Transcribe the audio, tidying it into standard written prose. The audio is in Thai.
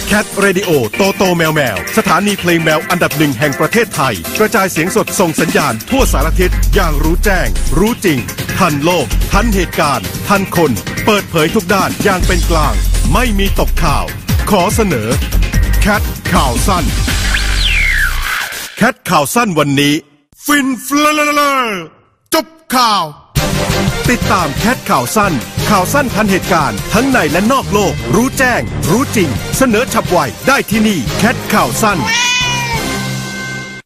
Cat Radio โตโตแมวแมวสถานีเพลงแมวอันดับหนึ่งแห่งประเทศไทยกระจายเสียงสดส่งสัญญาณทั่วสารทิศอย่างรู้แจ้งรู้จริงทันโลกทันเหตุการณ์ทันคนเปิดเผยทุกด้านอย่างเป็นกลางไม่มีตกข่าวขอเสนอ Cat ข่าวสั้น Cat ข่าวสั้นวันนี้ฟินฟลาจบข่าวติดตามแคทข่าวสั้นทันเหตุการณ์ทั้งในและนอกโลกรู้แจ้งรู้จริงเสนอฉับไวได้ที่นี่แคทข่าวสั้น